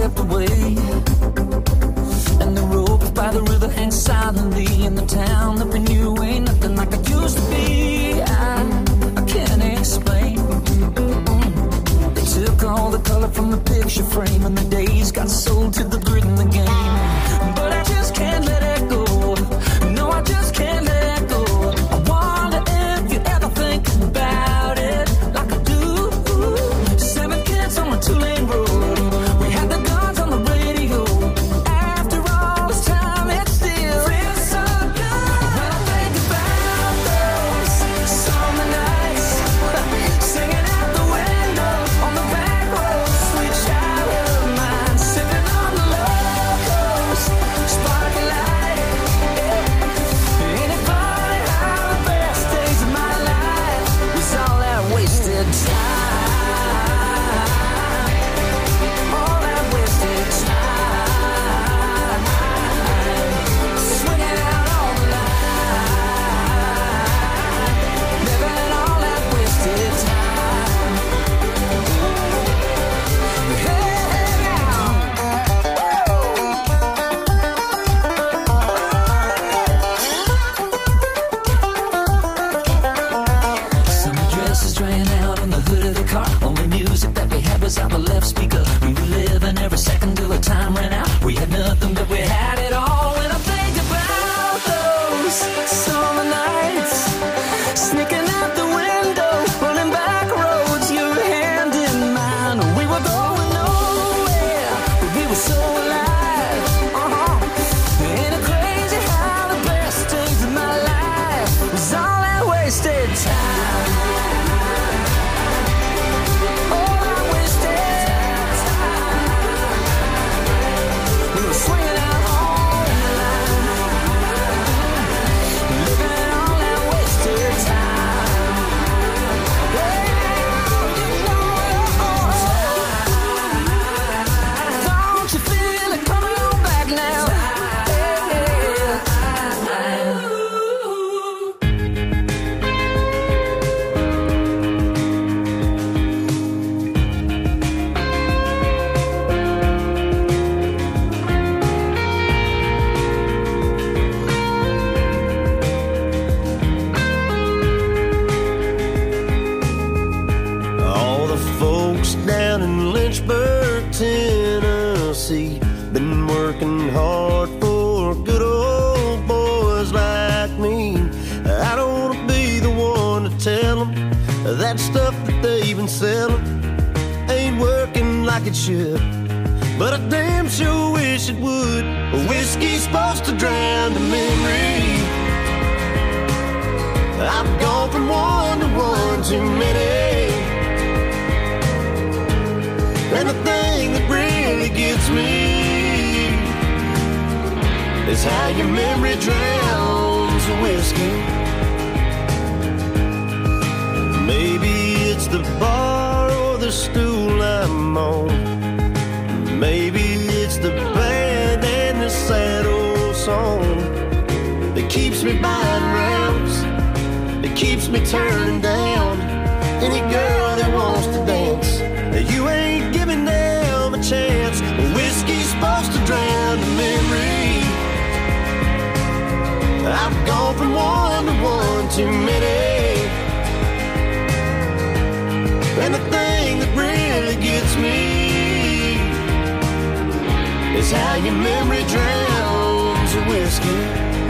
swept away. And the rope by the river hangs silently in the town that we knew ain't nothing like it used to be. I can't explain. They took all the color from the picture frame, and the days got sold to the grit in the game. But I just can't let it go. No, I just can't let it go. I wonder if you ever think about it like I do. 7 kids on a 2-lane road. We had the guns on the radio. After all this time, it still feels so good. When I think about those summer nights, singing out the window on the back road, sweet child of mine, sipping on the locals, sparkling light. Ain't it funny how the best days of my life was all that wasted time? All that wasted time. Swinging out all the line, living all that wasted time. Hey, now. Summer dresses drying out on the hood of the car. Only music that we had was out the left speaker. We were living every second till the time ran out. We had nothing, but we had it all. When I think about those summer nights, sneaking out the window, running back roads, your hand in mine. We were going nowhere, but we were so alive. Ain't it crazy how the best days of my life was all that wasted time? All that wasted time. We were swinging out all the line, living all that wasted time. Don't you feel it coming on back now? All the folks down in Lynchburg, Tennessee, been working hard for good old boys like me. I don't want to be the one to tell them that stuff that they've been selling ain't working like it should, but I damn sure wish it would. Whiskey's supposed to drown the memory. I've gone from one to one too many. And the thing that really gets me is how your memory drowns the whiskey. Maybe it's the bar or the stool I'm on. Maybe it's the band and the sad old song that keeps me buying rounds, that keeps me turning down any girl that wants to dance. You ain't giving them a chance. Whiskey's supposed to drown the memory. I've gone from one to one too many. And the thing that really gets me is how your memory drowns the whiskey.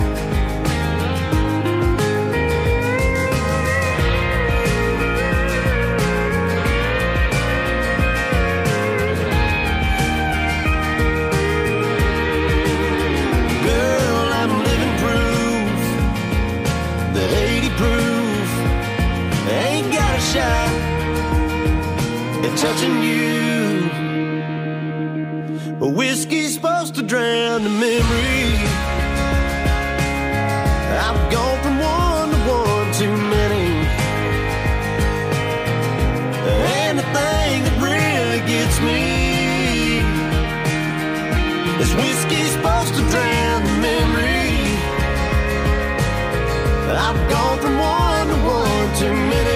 Shot at touching you. But whiskey's supposed to drown the memory. I've gone from one to one too many. And the thing that really gets me is whiskey's supposed to drown the memory. I've gone from one to one too many.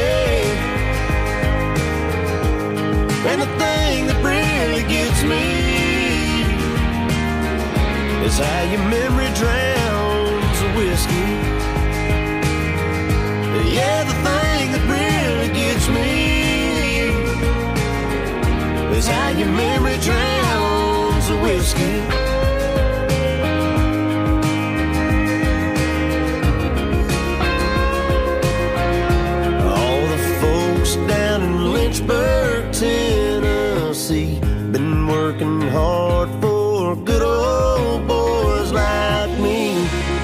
And the thing that really gets me It's how your memory drowns the whiskey. Yeah, the thing that really gets me is how your memory drowns the whiskey. All the folks down in Lynchburg, Tennessee, been working hard for good old boys like me.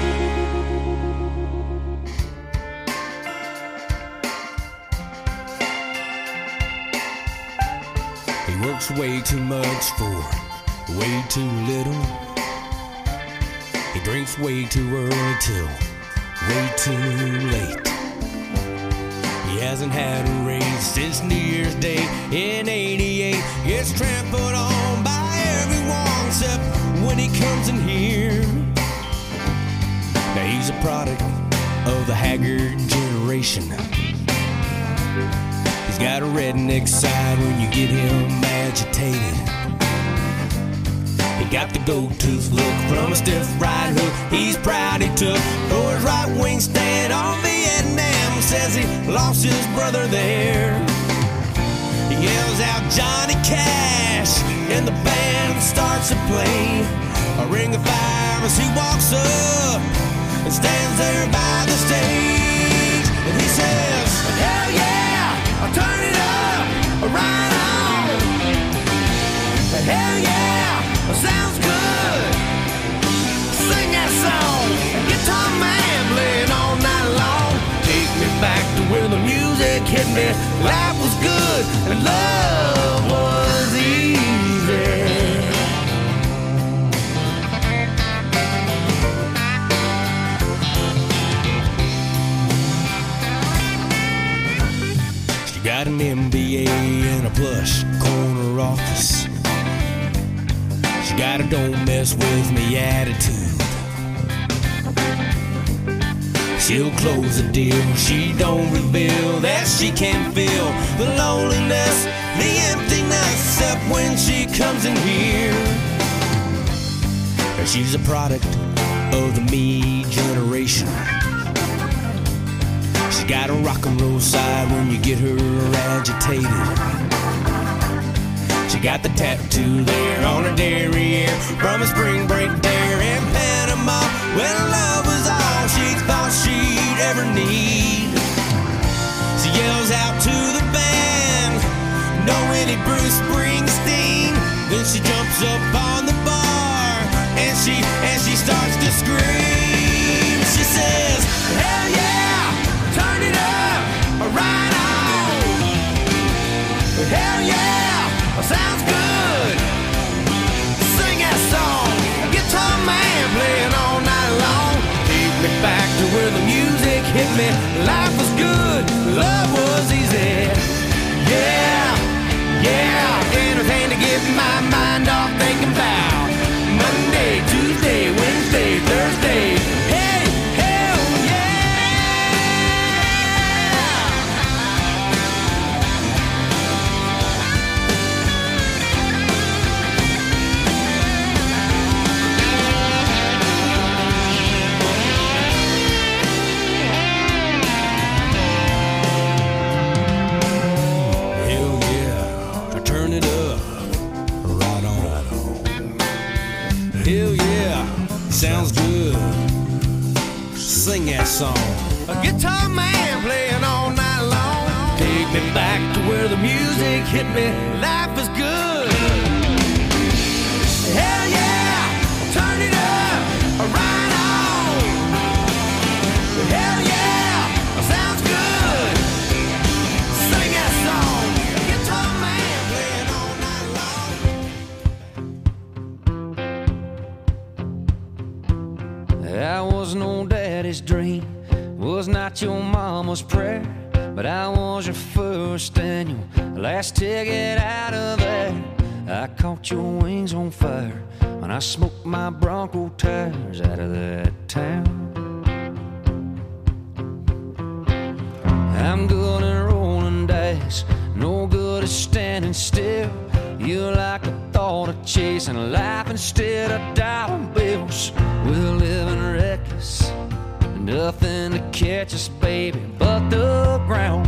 He works way too much for way too little. He drinks way too early till way too late. He hasn't had a raise since New Year's Day in '88. Gets trampled on by everyone except when he comes in here. Now he's a product of the haggard generation. He's got a redneck side when you get him agitated. He got the gold-tooth look from a stiff right hook he's proud he took for his right wing stand on Vietnam. Says he lost his brother there. He yells out Johnny Cash and the band starts to play a ring of fire as he walks up and stands there by the stage. And he says, hell yeah, I'll turn it up, right on. Hell yeah, sounds good. Sing that song, guitar man playing all night long. Take me back to where the music hit me. Life was good and love was easy. She got an MBA and a plush corner office. She got a don't mess with me attitude. She'll close the deal, she don't reveal that she can feel the loneliness, the emptiness, except when she comes in here. And she's a product of the me generation. She's got a rock and roll side when you get her agitated. She got the tattoo there on her derriere from a spring break there in Panama when love was all she thought she'd ever need. She yells out to the band, no any Bruce Springsteen. Then she jumps up on the bar and she starts to scream. She says, hell yeah, turn it up, right on. Hell yeah, sounds good. Sing that song, guitar man playing all night long. Take me back to where the music hit me. Life was good, love was easy. Yeah, yeah, anything to get my mind off thinking about Monday, Tuesday, Wednesday, Thursday. Hey, hell sounds good. Sing that song. A guitar man playing all night long. Take me back to where the music hit me. Life is good. Hell yeah, turn it up, right on. Hell yeah, sounds good. Sing that song. A guitar man playing all night long. I was no daddy's dream, was not your mama's prayer, but I was your first and your last ticket out of there. I caught your wings on fire when I smoked my Bronco tires out of that town. I'm good at rolling dice, no good at standing still. You're like a thought of chasing life instead of dollar bills. We're living reckless, nothing to catch us, baby, but the ground.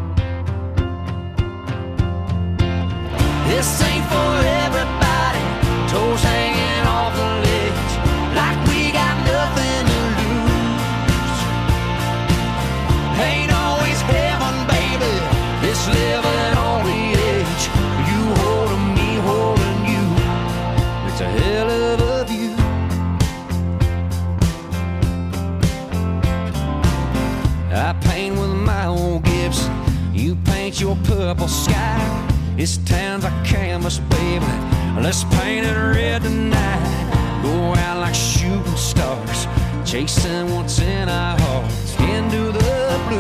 This ain't for everybody, toes hanging off the ledge, like we got nothing to lose. Ain't always heaven, baby, this living on the edge. You holding me, holding you, it's a hell of a view. I paint with my old Gibson, you paint your purple sky. This town's a canvas, baby, let's paint it red tonight. Go out like shooting stars, chasing what's in our hearts, into the blue.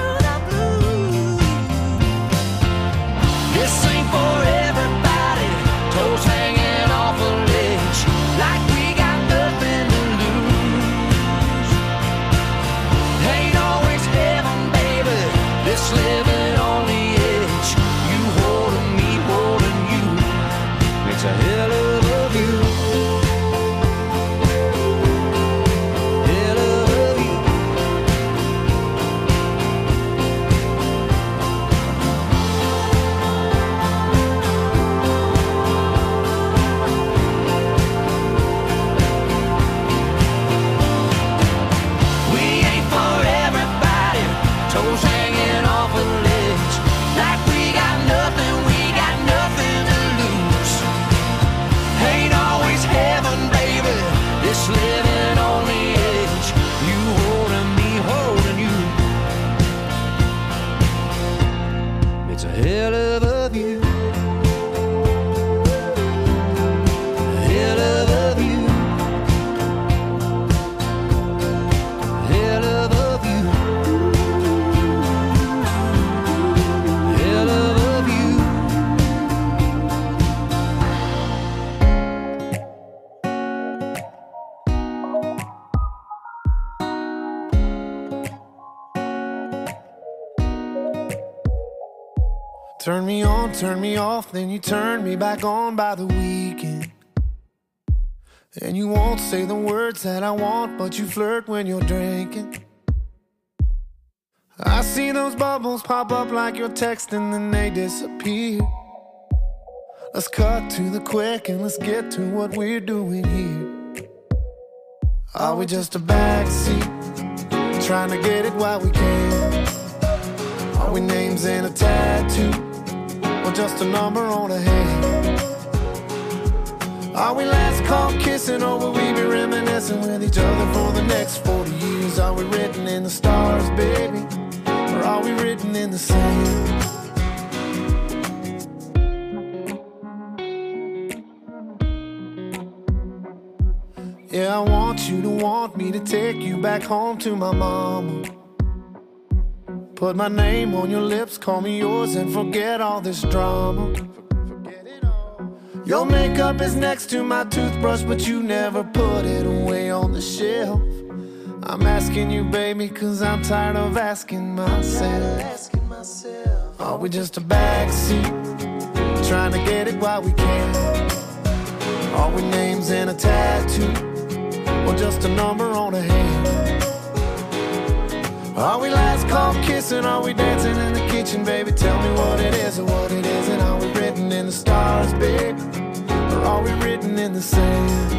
This ain't for everybody, toes hanging off a ledge, like we got nothing to lose. Ain't always heaven, baby, this living on the edge. You holding me, holding you, it's a hell of a view. Hell of a view. We ain't for everybody, toes hanging off a ledge, like we got nothing to lose. Ain't always heaven, baby, this living on the edge. You holding me, holding you, it's a hell of a view. Hell of a view. Hell of a view. Hell of a view. Turn me on, turn me off, then you turn me back on by the weekend. And you won't say the words that I want, but you flirt when you're drinking. I see those bubbles pop up like you're texting, then they disappear. Let's cut to the quick and let's get to what we're doing here. Are we just a backseat, trying to get it while we can? Are we names in a tattoo, or just a number on a hand? Are we last call kissing, or will we be reminiscing with each other for the next 40 years? Are we written in the stars, baby, or are we written in the sand? Yeah, I want you to want me to take you back home to my mama. Put my name on your lips, call me yours, and forget all this drama. Your makeup is next to my toothbrush, but you never put it away on the shelf. I'm asking you, baby, cause I'm tired of asking myself. Are we just a backseat, trying to get it while we can? Are we names in a tattoo, or just a number on a hand? Are we last call kissing? Are we dancing in the kitchen, baby? Tell me what it is or what it isn't. Are we written in the stars, baby, or are we written in the sand?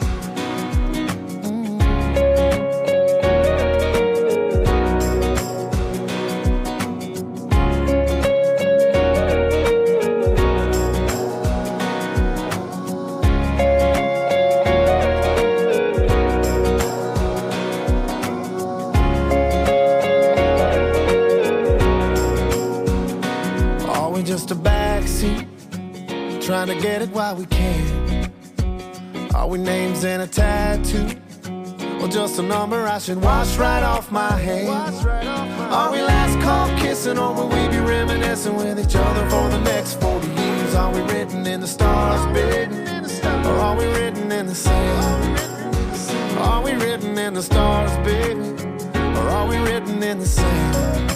Just a backseat, trying to get it while we can. Are we names in a tattoo, or just a number I should wash right off my hands? Are we last call kissing, or will we be reminiscing with each other for the next 40 years? Are we written in the stars, baby, or are we written in the sand? Are we written in the stars, baby, or are we written in the sand?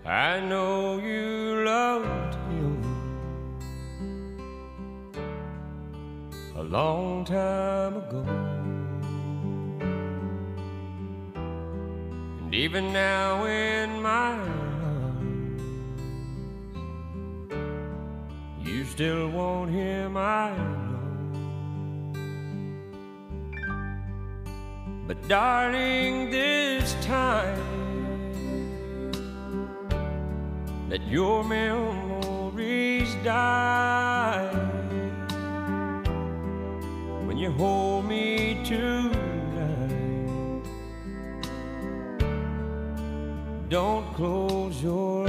I know you loved him a long time ago. And even now in my arms, you still want him, I know. But darling, this time let your memories die. When you hold me tonight, don't close your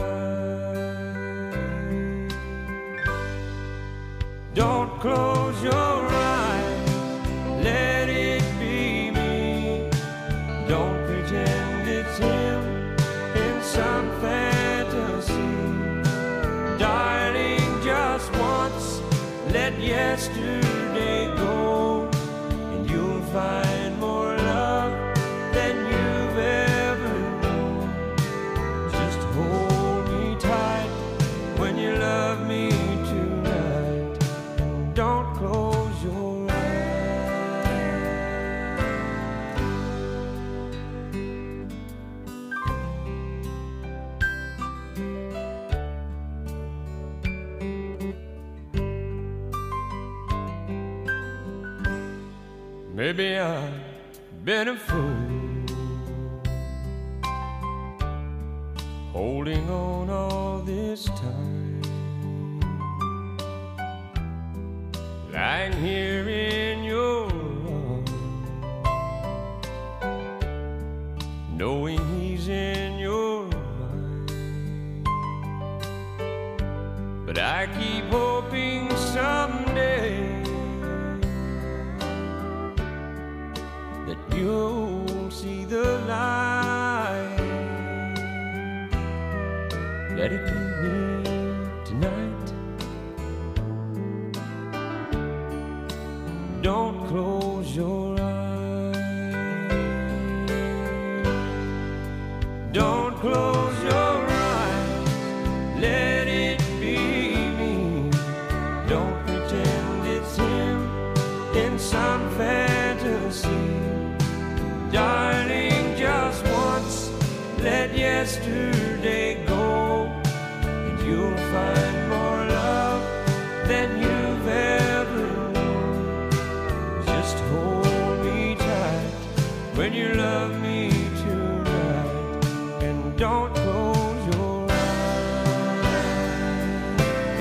eyes. Don't close your eyes, let it be me. Don't pretend it's him in some fantasy. Darling, just once, let yesterday go, and you'll find more love than you've ever known. Just hold me tight when you love me tonight, and don't close your eyes. Maybe I've been a fool, holding on all this time, lying here in your arms, knowing he's in your mind. But I keep hoping someday that you'll see the light. Let it be me tonight. Don't close your eyes. Don't close your eyes. Let it be me. Don't pretend it's him in some fantasy. Darling, just once, let yesterday go, and you'll find more love than you've ever known. Just hold me tight when you love me tonight, and don't close your eyes.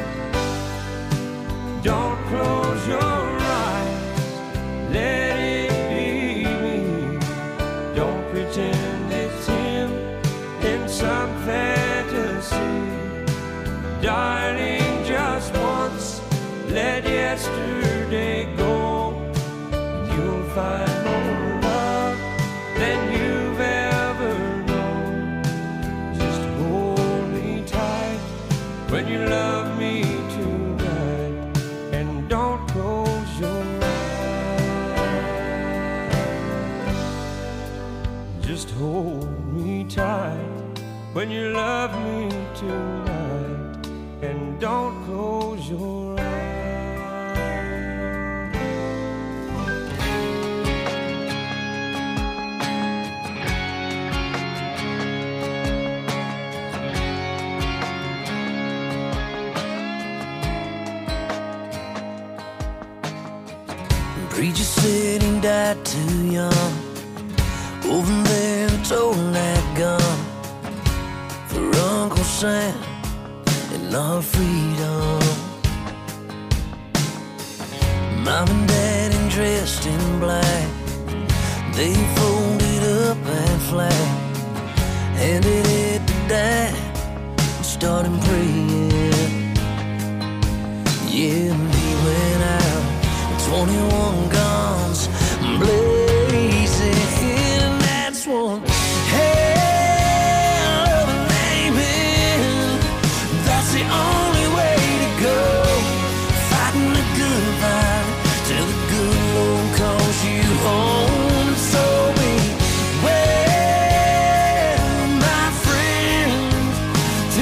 Don't close your eyes, let it be me. Don't pretend it's him in some fantasy. Darling, just once, let yesterday go, and you'll find more love than you've ever known. Just hold me tight when you love me tonight, and don't close your eyes. Just hold me tight when you love me tonight, and don't close your eyes. Preacher said he died too young. Over there, it's holding that gun for Uncle Sam and our freedom. Mom and Dad dressed in black, they folded up that flag, handed it to Dad and started praying. Yeah, and he went out with 21 guns blazing, and that's one hell of a name. That's the only way to go, fighting the good fight till the good Lord calls you home. So beware, my friend,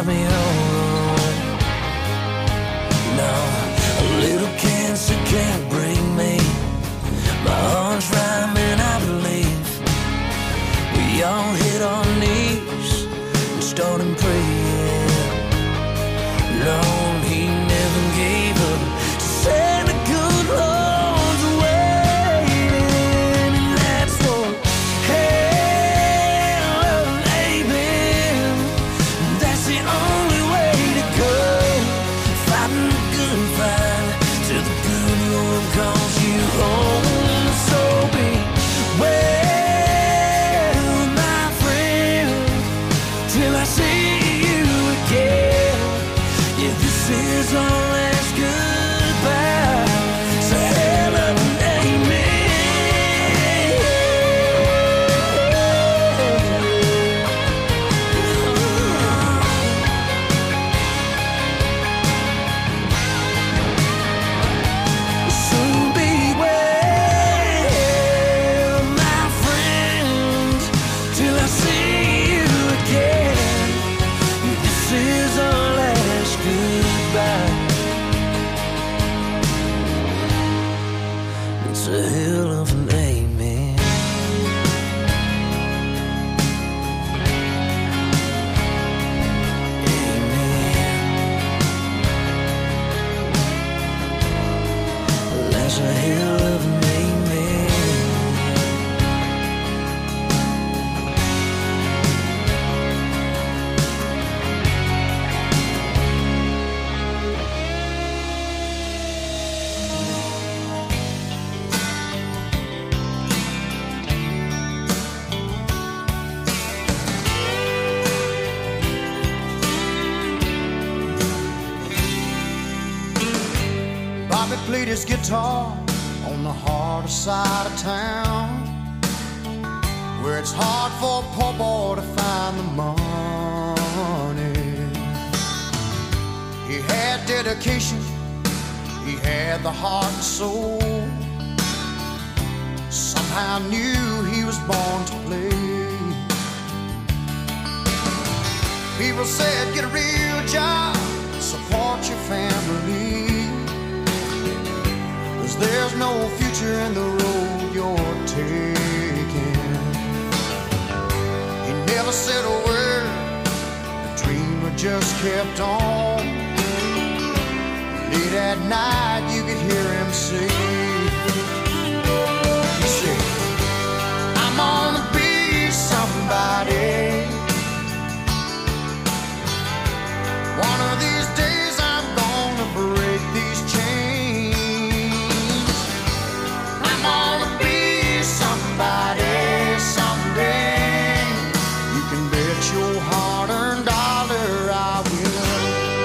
drive me home. No, a little cancer can't break me. My heart's rhyming, I believe. We all hit our knees and started praying. Lord, he never gave up. Said the good Lord's waiting, and that's what hell of an amen. That's the only way to go. Fighting the good fight till the good Lord calls you home. So be well, my friend, till I see you again. Yeah, this is our last goodbye. So hell of an amen. So be well, my friend, till I see you again. This is our last goodbye. It's a hell of an amen. Amen. That's a hell of an amen. Bobby played his guitar on the harder side of town, where it's hard for a poor boy to find the money. He had dedication, he had the heart and soul. Somehow knew he was born to play. People said, get a real job, support your family. There's no future in the road you're taking. He never said a word, the dreamer just kept on. Late at night you could hear him say, he said, I'm gonna be somebody. One of these days I'm gonna break these chains. Somebody someday, you can bet your hard-earned dollar I will.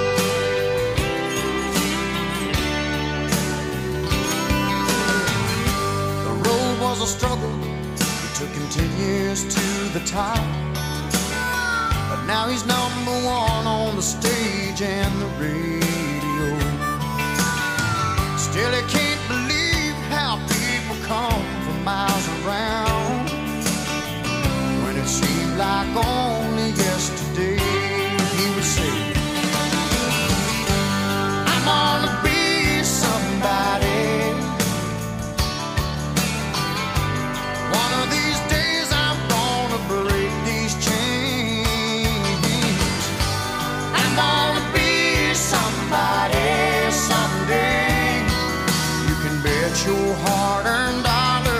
The road was a struggle, it took him 10 years to the top, but now he's number one on the stage and the radio. Still he can't believe how people come miles around, when it seemed like only yesterday. He would say, I'm gonna be somebody. One of these days I'm gonna break these chains. I'm gonna be somebody someday. You can bet your hard-earned dollar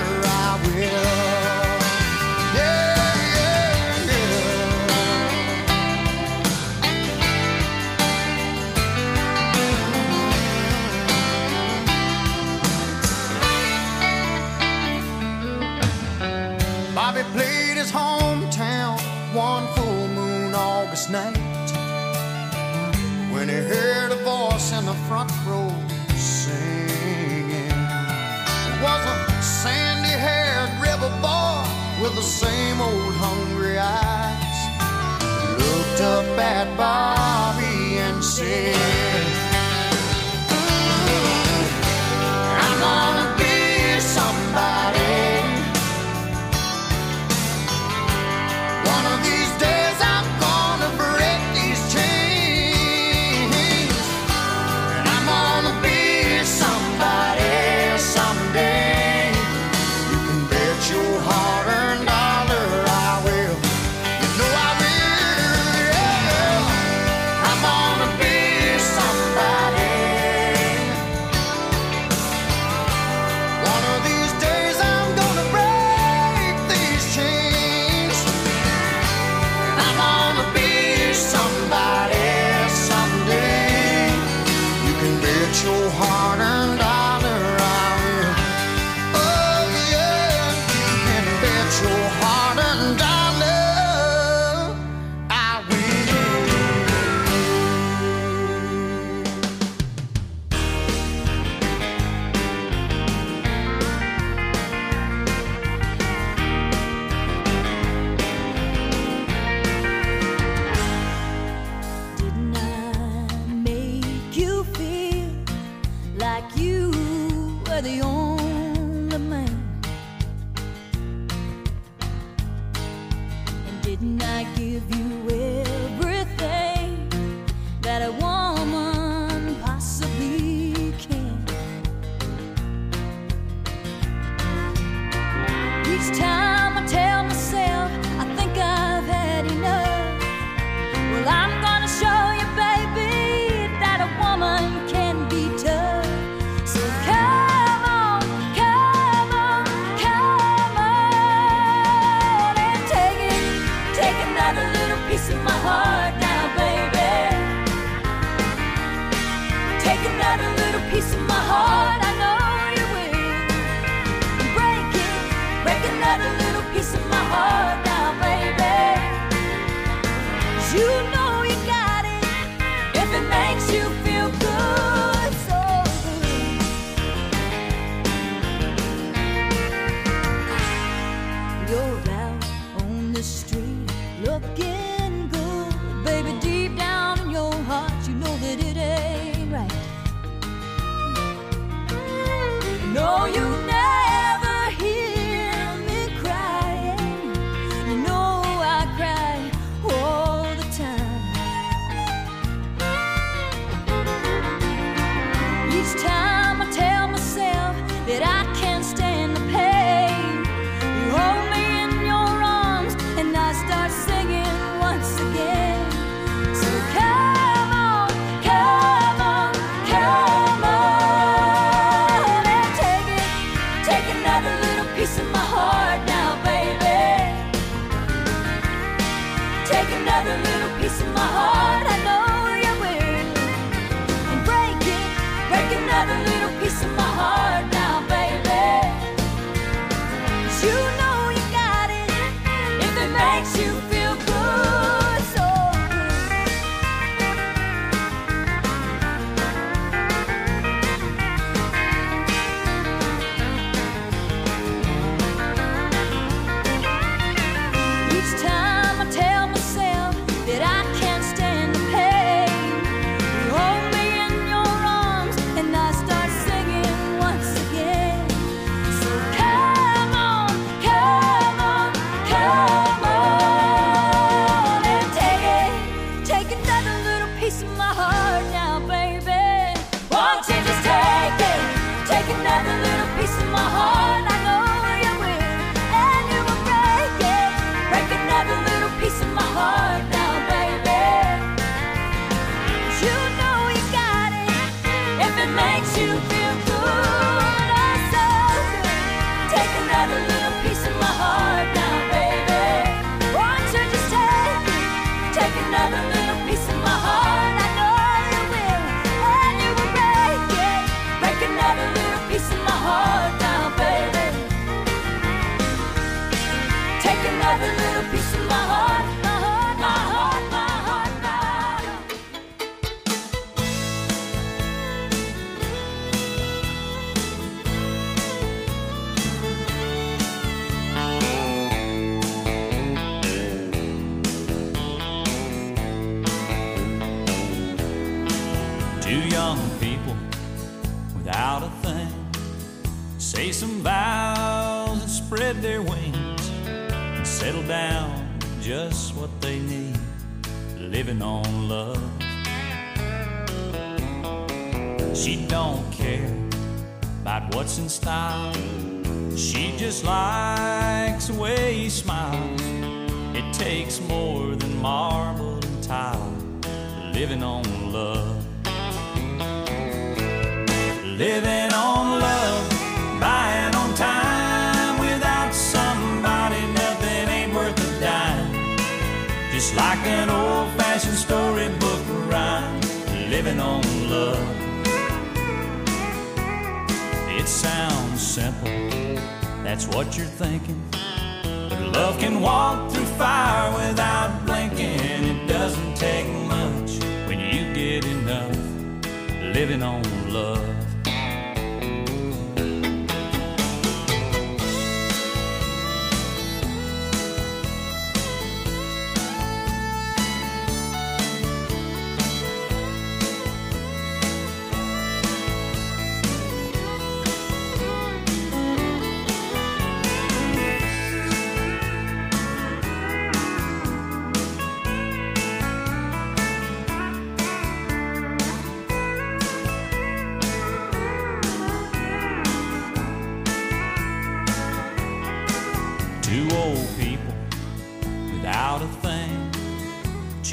Bobby played his hometown one full moon August night, when he heard a voice in the front row singing. It was a sandy-haired rebel boy with the same old hungry eyes. He looked up at Bobby and said, I'm gonna be somebody. One of these days I'm gonna break these chains. Didn't I give you everything that a woman possibly can? Each time I tell myself I think I've had enough, well, I'm gonna show you, baby, that a woman can be tough. So come on, come on, come on, and take another little piece of my heart now, baby. Take another little piece of my heart, I know you will. Break another little piece of my heart now, baby. 'Cause you know you got it if it makes you feel good, so good. You're out on the street looking good, baby. Deep down in your heart, you know that it ain't right. No, you never hear me crying. You know I cry all the time. Each time I tell myself that I can't stand the pain, you hold me in your arms and I start singing once again. So come on, come on, come on, and take another little piece of my heart now, baby. Take another little piece of my heart, I know you will. And break another little piece of my heart now, baby. 'Cause you know you got it if it makes you feel good, so good. Each time I tell myself that I can't stand the pain, you hold me in your arms and I start singing once again. So come on, come on, come on, and take another little piece of my heart now, baby. Won't you just take another little piece of my heart? I know you will, and you will break another little piece of my heart now, baby. 'Cause you know you got it if it makes you feel good, oh so good. Take another little piece of my heart now, baby. Won't you just take another little piece of my heart? I know you will, and you will break another little piece of my heart now, baby. Take another little piece of my heart, my heart, my heart, my heart, my heart. Two young people without a thing say some vows and spread their wings and settle down just what they need, living on love. She don't care about what's in style, she just likes the way he smiles. It takes more than marble and tile, living on love. Living on love, buying on time. Without somebody, nothing ain't worth a dime. Just like an old-fashioned storybook rhyme, living on love. It sounds simple, that's what you're thinking, but love can walk through fire without blinking. It doesn't take much when you get enough, living on love.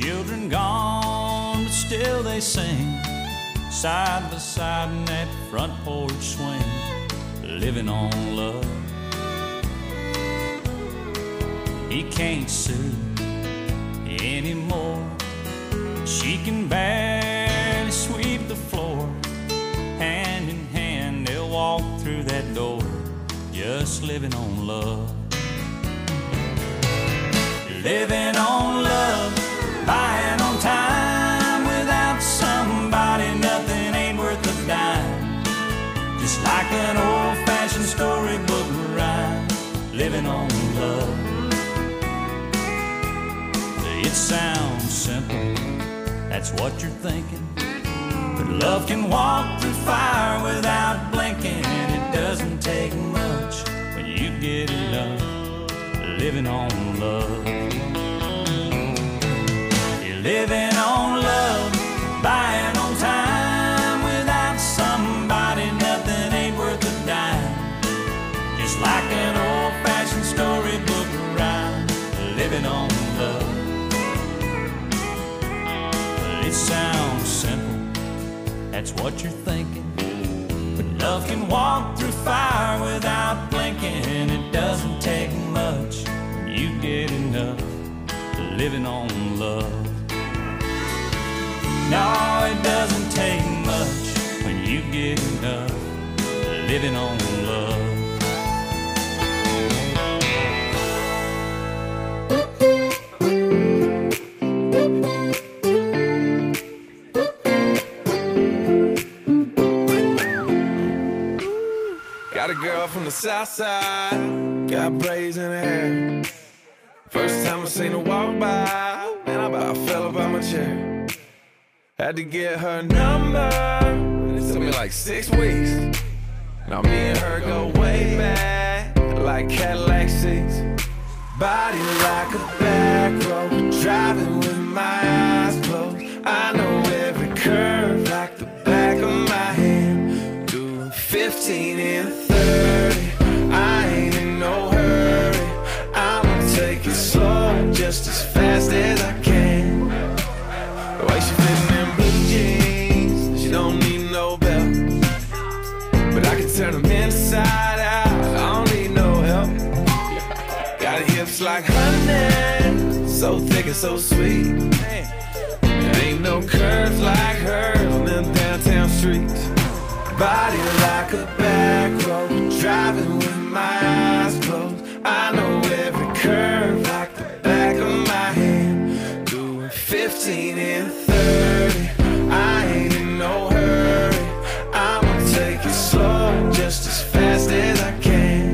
Children gone, but still they sing, side by side in that front porch swing, living on love. He can't sue anymore. She can barely sweep the floor. Hand in hand they'll walk through that door, just living on love. Living on love, buying on time. Without somebody, nothing ain't worth a dime. Just like an old-fashioned storybook rhyme, living on love. It sounds simple, that's what you're thinking, but love can walk through fire without blinking. It doesn't take much when you get enough, living on love. You're living on love, buying on time. Without somebody, nothing ain't worth a dime. Just like an old-fashioned storybook rhyme, living on love. It sounds simple, that's what you're thinking, but love can walk through fire without blinking. It doesn't take much when you get enough, living on love. No, it doesn't take much when you get enough, living on love. Got a girl from the south side, got braids in her hair. First time I seen her walk by, man, I about fell up out my chair. Had to get her number, it took me like 6 weeks. Now me and her go way back, like Cadillac seats. Body like a back road, driving with my eyes closed. I know every curve like the back of my hand. Doing 15 and 30, I ain't in no hurry. I'ma take it slow, just as fast as I can. The way she fitting in blue jeans, she don't need no belt, but I can turn them inside out, I don't need no help. Got hips like honey, so thick and so sweet. There ain't no curves like hers on them downtown streets. Body like a back road, driving with my eyes closed. I know every curve like the back of my hand. Doing 15 and 30, I ain't in no hurry. I'ma take it slow, just as fast as I can.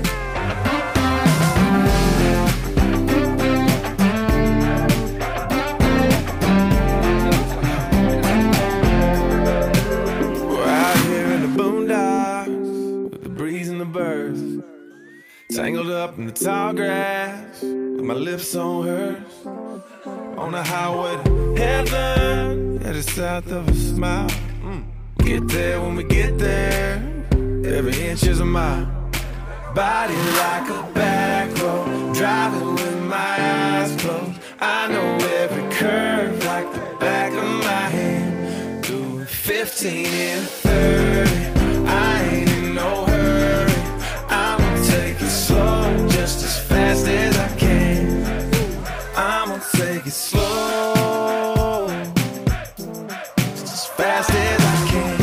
Tangled up in the tall grass, with my lips on hers. On the highway to heaven, at the south of a smile. Get there when we get there, every inch is a mile. Body like a back road, driving with my eyes closed. I know every curve like the back of my hand. Doing 15 and 30, I ain't in no hurry. I'ma take it slow, just as fast as I can. I'ma take it slow, just as fast as I can.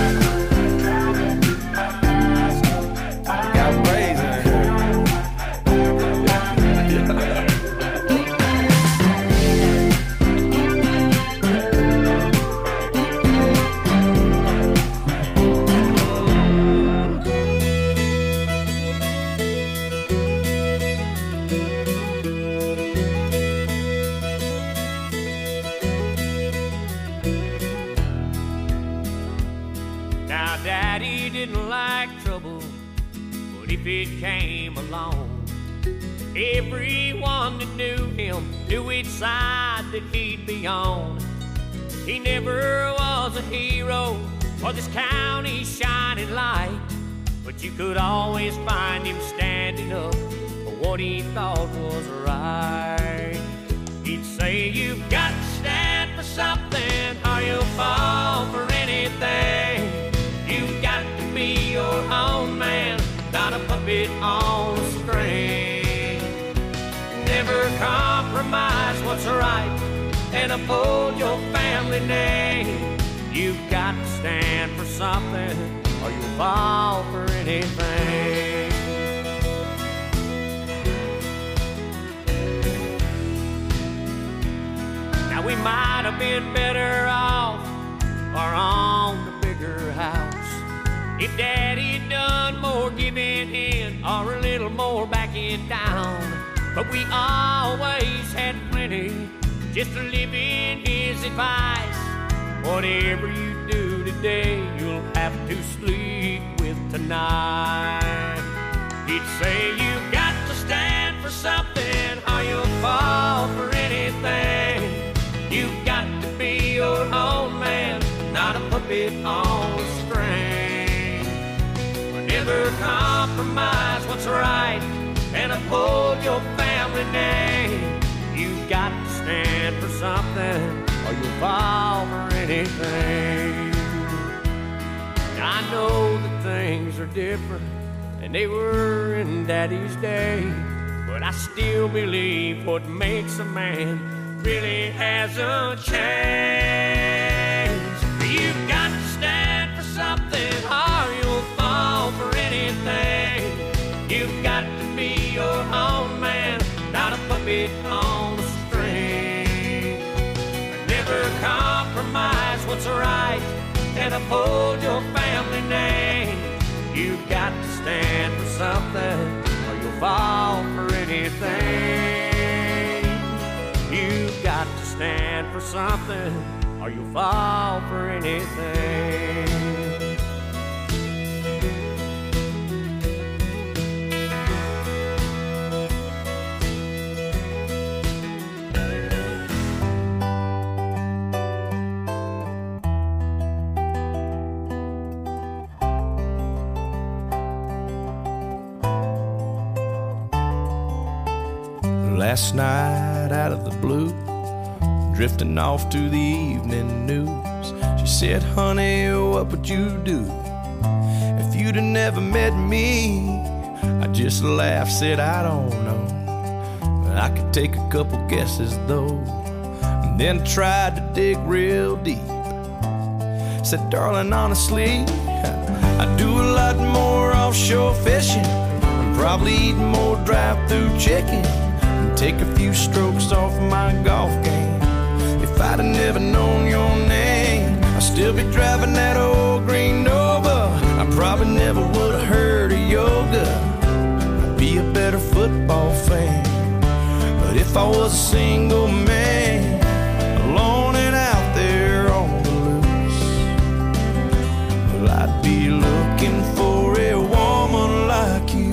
I got braids in her. Now, Daddy didn't like trouble, but if it came along, everyone that knew him knew which side that he'd be on. He never was a hero or this county's shining light, but you could always find him standing up for what he thought was right. He'd say, "You've got compromise what's right and uphold your family name. You've got to stand for something or you'll fall for anything. Now we might have been better off or on the bigger house if Daddy done more giving in or a little more backing down. But we always had plenty just to live in his advice. Whatever you do today, you'll have to sleep with tonight. He'd say you've got to stand for something or you'll fall for anything. You've got to be your own man, not a puppet on a string. Never compromise what's right and uphold your family name. You've got to stand for something or you'll fall for anything. Now I know that things are different than they were in Daddy's day, but I still believe what makes a man really hasn't changed. You've got to stand for something or you'll fall for anything. You've got to be your own man, not a puppet on a string. Never compromise what's right and uphold your family name. You've got to stand for something or you'll fall for anything. You've got to stand for something or you'll fall for anything. Last night out of the blue, drifting off to the evening news, she said, honey, what would you do if you'd have never met me? I just laughed, said, I don't know, but I could take a couple guesses though, and then tried to dig real deep. Said, darling, honestly, I do a lot more offshore fishing and probably eat more drive-through chicken, take a few strokes off my golf game. If I'd have never known your name, I'd still be driving that old green Nova. I probably never would have heard of yoga. I'd be a better football fan. But if I was a single man, alone and out there on the loose, well, I'd be looking for a woman like you.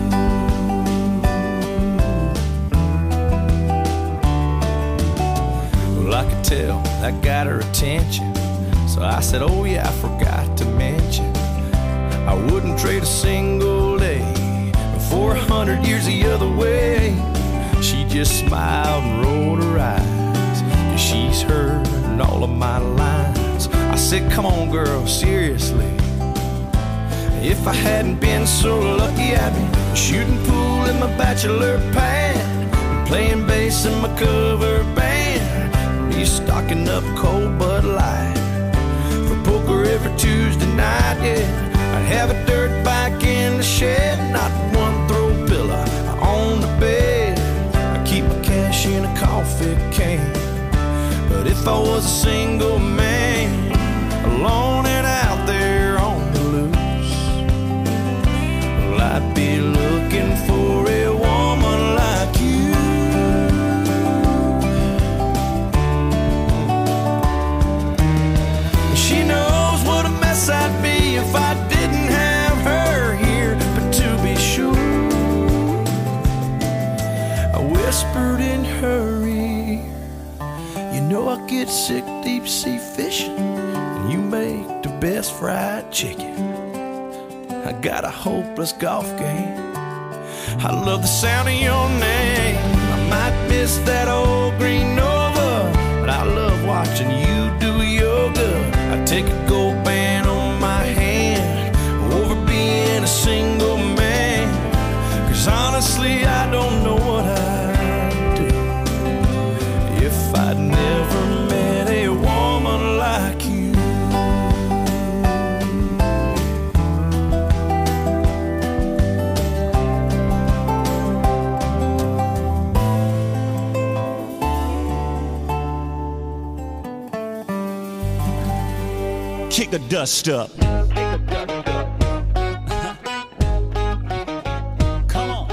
I could tell that got her attention, so I said, oh yeah, I forgot to mention, I wouldn't trade a single day for 100 years the other way. She just smiled and rolled her eyes, 'cause she's heard all of my lines. I said, come on girl, seriously, if I hadn't been so lucky, I'd be shooting pool in my bachelor pad, playing bass in my cover band, stocking up cold Bud Light for poker every Tuesday night, yeah. I'd have a dirt bike in the shed, not one throw pillow on the bed. I keep my cash in a coffee can. But if I was a single man, alone and out there on the loose, well, I'd be looking for a woman like you. I'd be if I didn't have her here, but to be sure, I whispered in her ear, you know I get sick deep sea fishing, and you make the best fried chicken. I got a hopeless golf game, I love the sound of your name. I might miss that old green Nova, but I love watching you do yoga. I take a gold band on my hand over being a single man, 'cause honestly I don't know what I'd do kick the dust up. Come on.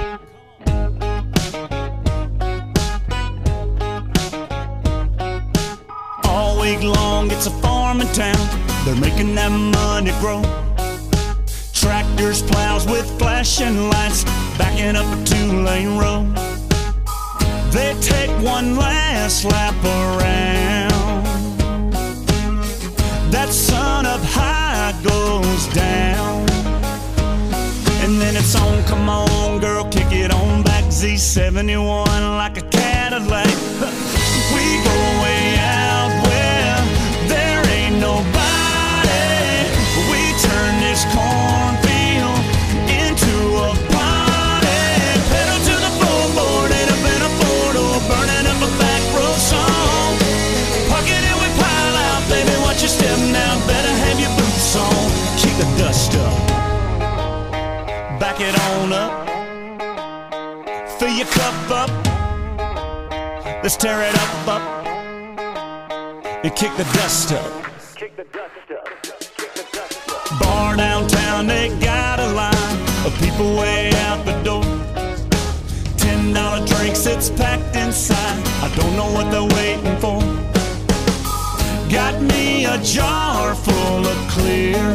All week long it's a farming town. They're making that money grow. Tractors, plows with flashing lights, backing up a 2-lane road. They take one last lap around. That sun up high goes down. And then it's on, come on girl, kick it on back. Z71 like a Cadillac. We go way out where there ain't nobody. We turn this cornfield into a party. Pedal to the floorboard, ain't up in a four-door, burning up a back road song. Parking it, we pile out, baby, watch your step now. Better have your boots on. Kick the dust up, back it on up, fill your cup up. Let's tear it up, and kick the dust up. Bar downtown, they got a line of people way out the door. $10 drinks, it's packed inside. I don't know what they're waiting for. Got me a jar full of clear,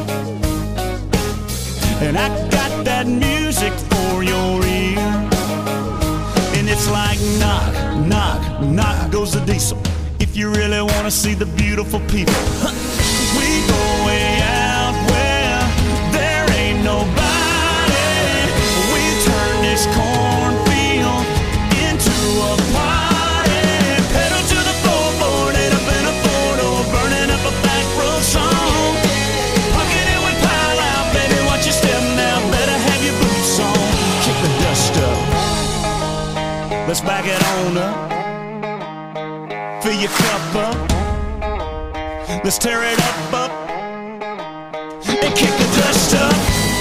and I got that music for your ear. And it's like knock, knock, knock goes the diesel. If you really want to see the beautiful people, we go way out where there ain't nobody. We turn this cornfield into a party. Pedal to the floorboard, ain't up in a four-door, burning up a back road song. Pocket it, we pile out, baby, watch your step now. Better have your boots on. Kick the dust up. Let's back it on up. Fill your cup up. Let's tear it up, and kick the dust up.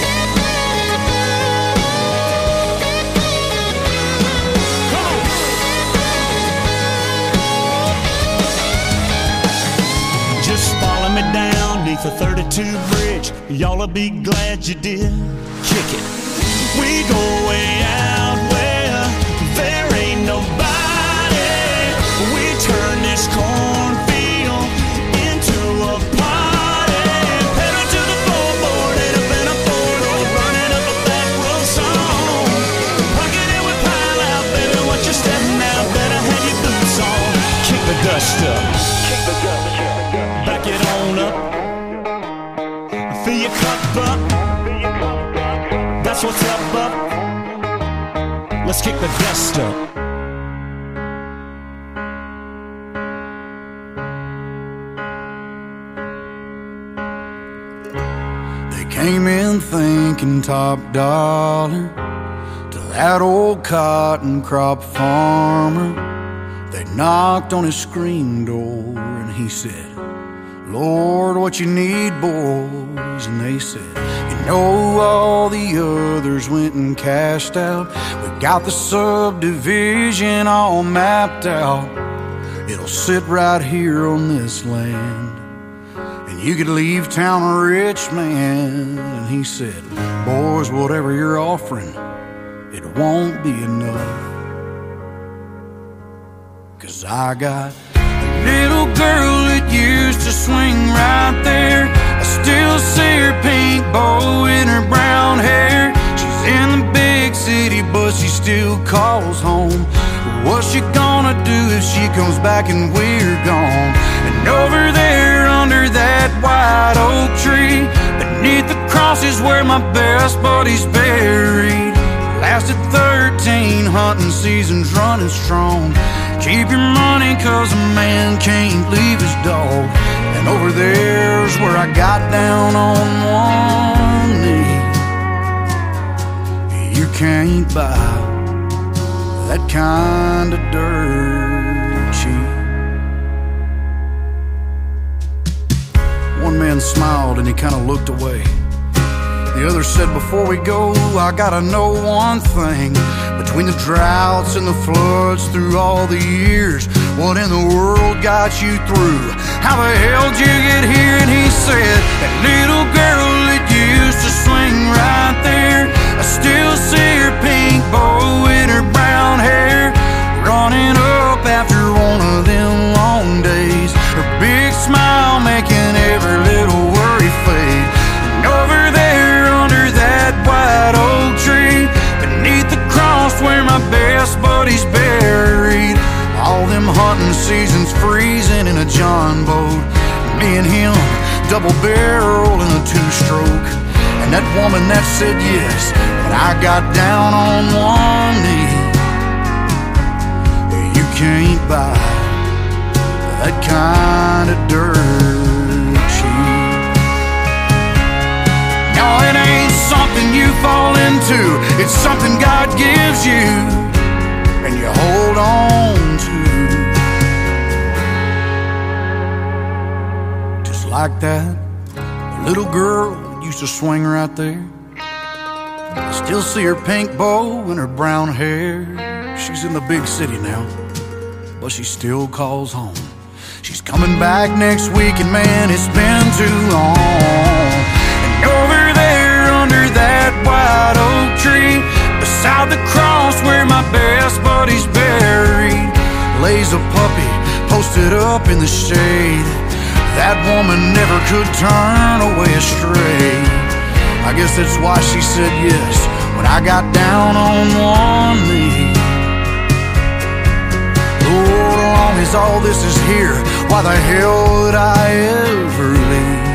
Come on. Just follow me down neath the 32 bridge. Y'all'll be glad you did. Kick it. We go way out where there ain't nobody. We turn this cornfield into a party. Pedal to the floorboard, ain't up in a four-door, burning up a back road song. Pocket it, we pile out, baby, watch your step now. Better have your boots on. Kick the dust up, back it on up, fill your cup up. That's what's up. Let's kick the dust up. Came in thinking top dollar to that old cotton crop farmer. They knocked on his screen door and he said, Lord, what you need, boys? And they said, you know, all the others went and cashed out. We got the subdivision all mapped out. It'll sit right here on this land. You could leave town a rich man. And he said, boys, whatever you're offering, it won't be enough. 'Cause I got a little girl that used to swing right there. I still see her pink bow in her brown hair. She's in the big city, but she still calls home. What's she gonna do if she comes back and we're gone? And over there under that white oak tree, beneath the cross is where my best buddy's buried. Lasted 13 hunting seasons running strong. Keep your money 'cause a man can't leave his dog. And over there's where I got down on one knee. You can't buy that kind of dirt cheap. One man smiled and he kind of looked away. The other said, before we go, I gotta know one thing. Between the droughts and the floods through all the years, what in the world got you through? How the hell did you get here? And he said, that little girl that used to swing right there, I still see her pink bow in her brown hair, running up after one of them long days, her big smile making every little worry fade. And over there under that white oak tree, beneath the cross where my best buddy's buried, all them hunting seasons freezing in a John boat, me and him double barrel in a two-stroke. And that woman that said yes, and I got down on one knee. You can't buy that kind of dirt cheap. No, it ain't something you fall into, it's something God gives you and you hold on to. Just like that little girl used to swing right there. I still see her pink bow and her brown hair. She's in the big city now, but she still calls home. She's coming back next week, and man, it's been too long. And over there under that white oak tree, beside the cross where my best buddy's buried, lays a puppy posted up in the shade. That woman never could turn away astray. I guess that's why she said yes when I got down on one knee. Lord, as long as all this is here, why the hell would I ever leave?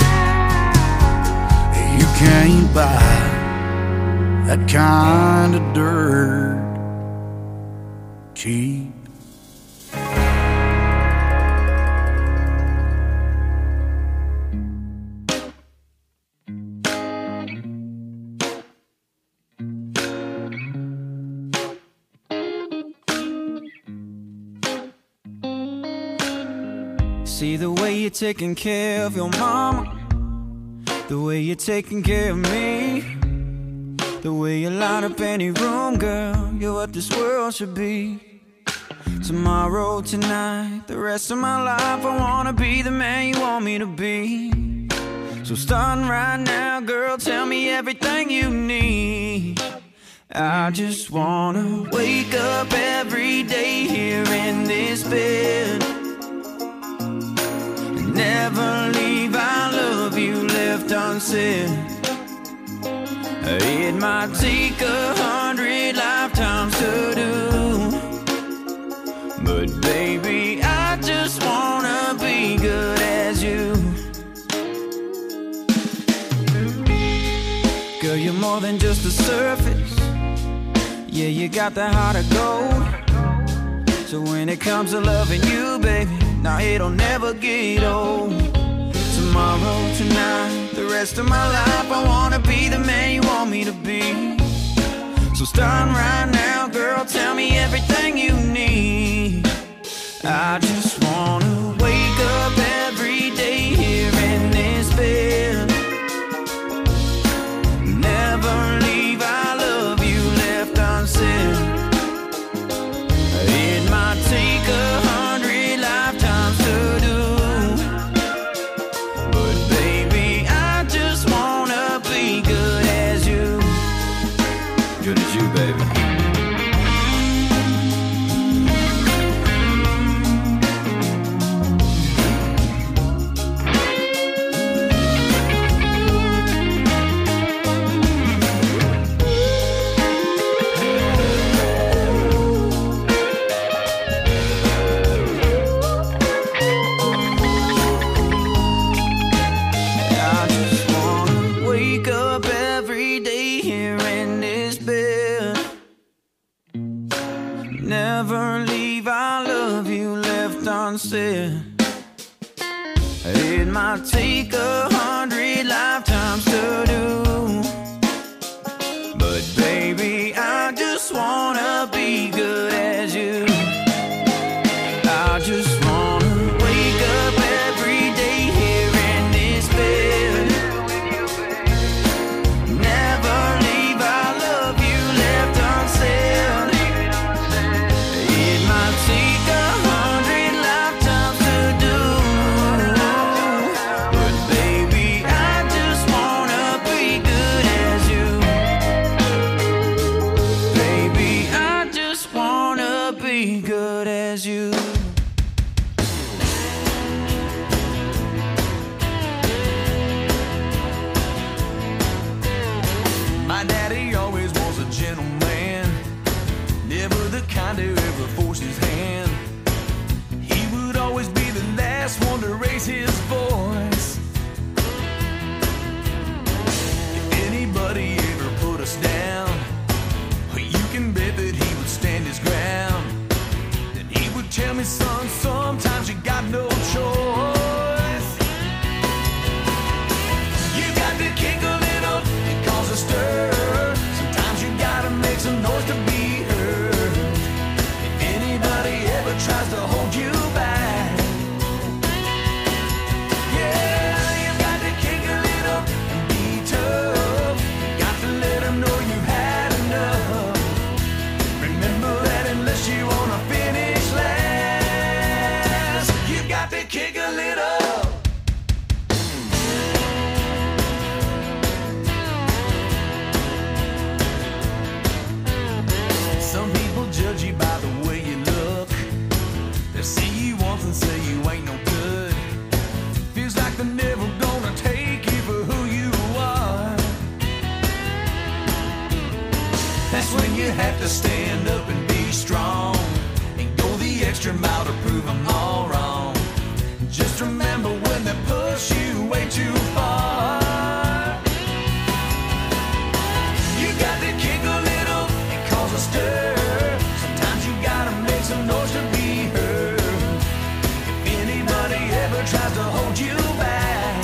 You can't buy that kind of dirt cheap. See the way you're taking care of your mama, the way you're taking care of me, the way you light up any room, girl, you're what this world should be. Tomorrow, tonight, the rest of my life, I wanna be the man you want me to be. So starting right now, girl, tell me everything you need. I just wanna wake up every day here in this bed, never leave our love you left unsaid. It might take 100 lifetimes to do, but baby, I just wanna be good as you. Girl, you're more than just the surface. Yeah, you got the heart of gold. So when it comes to loving you, baby, now it'll never get old. Tomorrow, tonight, the rest of my life, I wanna be the man you want me to be. So starting right now, girl, tell me everything you need. I just wanna wake up every day here in this bed, never leave our love you left unsaid. It might take 100 lifetimes to do, but baby, I just wanna be good as you. Good as you, baby. It might take 100 lifetimes to do, but baby, I just wanna be good as you. I just wanna wake up every day here in this bed, be good as you. My daddy always was a gentleman, never the kind to ever force his hand. He would always be the last one to raise his voice. If anybody ever put us down, you can bet that he would stand his ground. Then he would tell me, son, sometimes you got no choice. You got to kick a little and cause a stir. Sometimes you gotta make some noise to be heard. If anybody ever tries to hold you back, yeah, you got to kick a little and be tough. You got to let them know you've had enough. Remember that unless you wanna finish last, you got to kick a little. Some people judge you by the way you look. They see you once and say you ain't no good. Feels like they're never gonna take you for who you are. That's when you have to stand up and be strong and go the extra mile to prove them all wrong. Just remember when they push you way too far, you got to kick a little and cause a stir. Sometimes you gotta make some noise to be heard. If anybody ever tries to hold you back,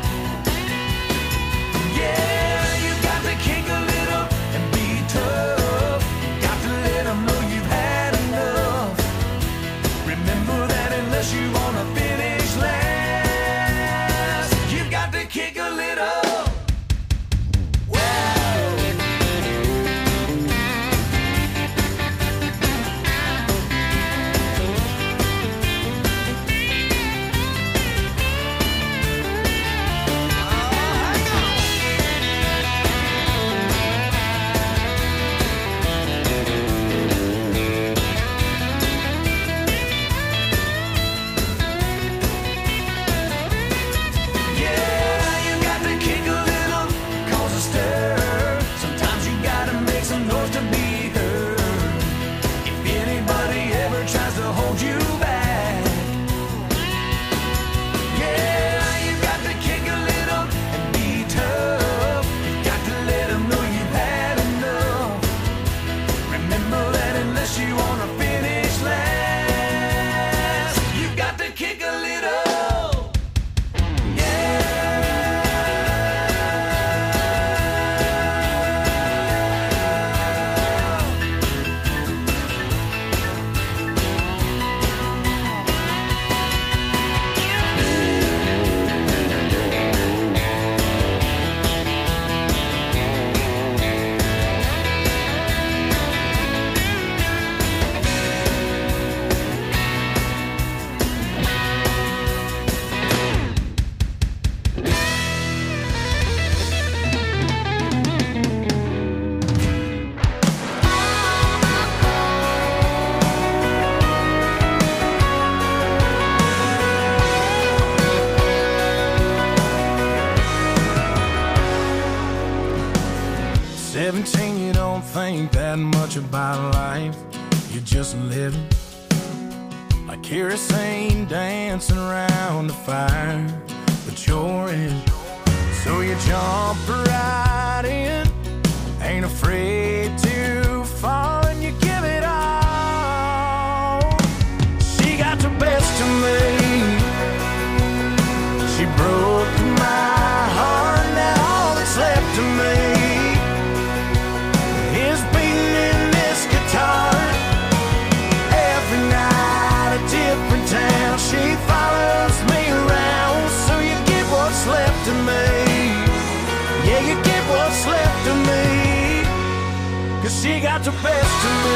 yeah, you got to kick a little and be tough. Got to let them know you've had enough. Remember that unless you wanna finish last, you've got to kick a little. You don't think that much about life. You're just living like kerosene dancing around the fire, but you're in. So you jump right in, ain't afraid to fall, and you give it all. She got the best of me. She broke my heart, now all that's left of me is beating in this guitar. Every night a different town, she follows me around. So you get what's left of me. Yeah, you get what's left of me, 'cause she got the best of me.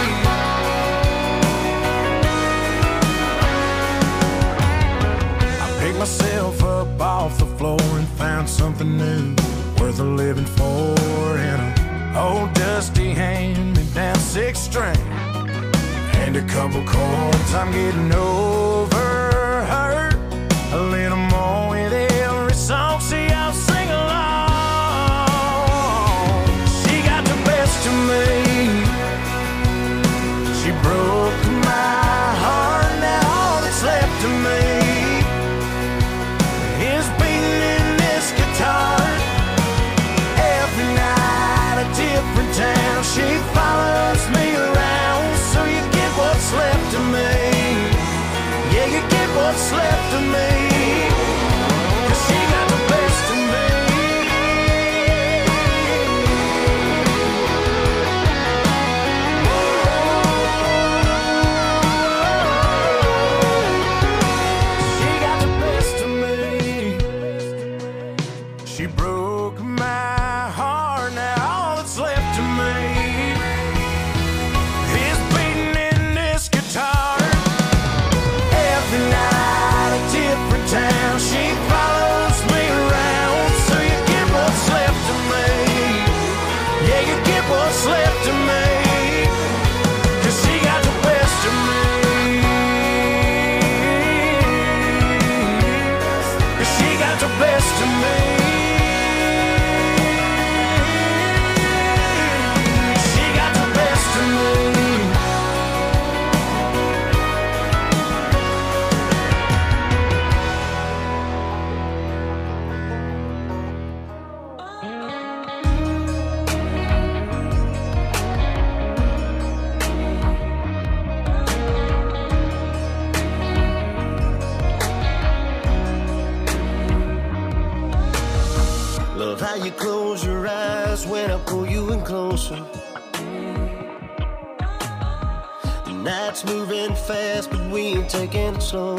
I picked myself up off the floor and found something new, worth a living for, in a old dusty hand-me-down 6-string and a couple chords, I'm getting over her. A little more with every song, see I'll sing along. She got the best of me. She broke my heart, now all that's left of me is beating in this guitar. Every night a different town, she follows me around. So you get what's left of me. Yeah, you get what's left of me. 'Cause she got the best of me. She got the best of me. She broke my heart, now all that's left of me is beating in this guitar. Every night a different town, she follows me around. So you get what's left of me. Yeah, you get what's left of me. 'Cause she got the best of me. 'Cause she got the best of me. She got the best of me. Love how you close your eyes when I pull you in closer. The night's moving fast, but we ain't taking it slow.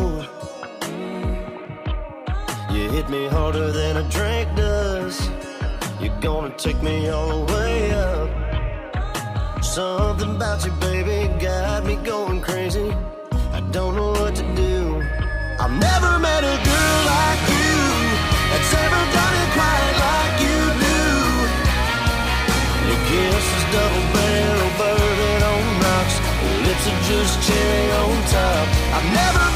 You hit me harder than a drink does. You're gonna take me all the way up. Something about you, baby, got me going crazy. I don't know what to do. I've never met a girl like you that's ever done it quite like you do. Your kiss is double barrel bourbon on rocks. Your lips are just cherry on top. I've never